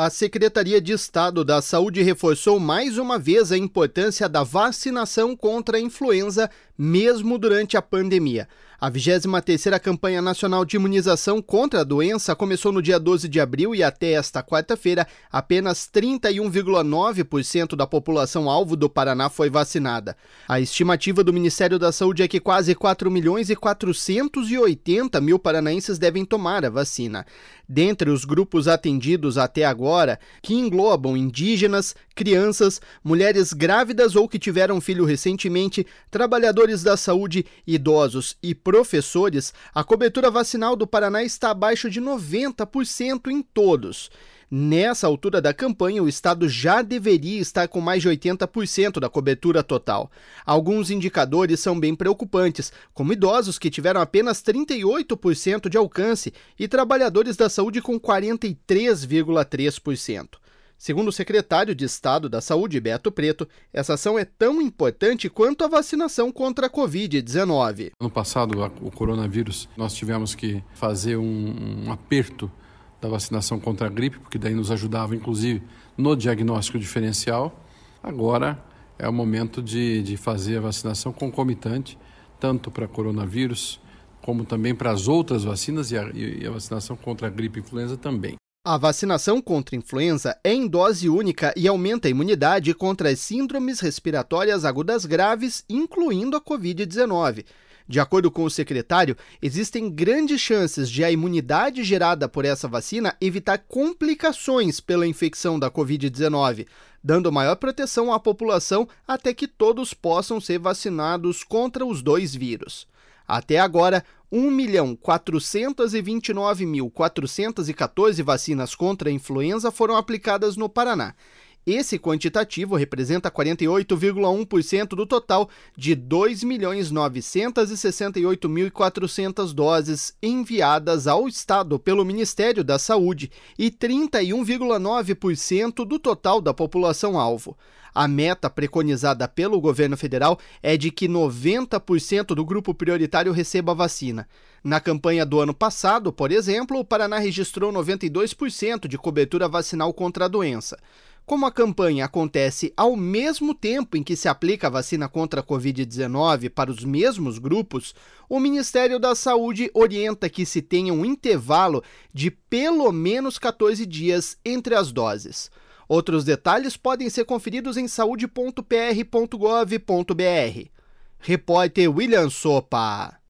A Secretaria de Estado da Saúde reforçou mais uma vez a importância da vacinação contra a influenza, mesmo durante a pandemia. A 23ª Campanha Nacional de Imunização contra a doença começou no dia 12 de abril e até esta quarta-feira, apenas 31,9% da população alvo do Paraná foi vacinada. A estimativa do Ministério da Saúde é que quase 4.480.000 paranaenses devem tomar a vacina. Dentre os grupos atendidos até agora, que englobam indígenas, crianças, mulheres grávidas ou que tiveram filho recentemente, trabalhadores da saúde, idosos e professores, a cobertura vacinal do Paraná está abaixo de 90% em todos. Nessa altura da campanha, o estado já deveria estar com mais de 80% da cobertura total. Alguns indicadores são bem preocupantes, como idosos que tiveram apenas 38% de alcance e trabalhadores da saúde com 43,3%. Segundo o secretário de Estado da Saúde, Beto Preto, essa ação é tão importante quanto a vacinação contra a Covid-19. Ano passado, o coronavírus, nós tivemos que fazer um aperto da vacinação contra a gripe, porque daí nos ajudava, inclusive, no diagnóstico diferencial. Agora é o momento de fazer a vacinação concomitante, tanto para coronavírus, como também para as outras vacinas e a vacinação contra a gripe e influenza também. A vacinação contra a influenza é em dose única e aumenta a imunidade contra as síndromes respiratórias agudas graves, incluindo a Covid-19. De acordo com o secretário, existem grandes chances de a imunidade gerada por essa vacina evitar complicações pela infecção da Covid-19, dando maior proteção à população até que todos possam ser vacinados contra os dois vírus. Até agora, 1.429.414 vacinas contra a influenza foram aplicadas no Paraná. Esse quantitativo representa 48,1% do total de 2.968.400 doses enviadas ao Estado pelo Ministério da Saúde e 31,9% do total da população-alvo. A meta preconizada pelo governo federal é de que 90% do grupo prioritário receba vacina. Na campanha do ano passado, por exemplo, o Paraná registrou 92% de cobertura vacinal contra a doença. Como a campanha acontece ao mesmo tempo em que se aplica a vacina contra a Covid-19 para os mesmos grupos, o Ministério da Saúde orienta que se tenha um intervalo de pelo menos 14 dias entre as doses. Outros detalhes podem ser conferidos em saude.pr.gov.br. Repórter William Sopa.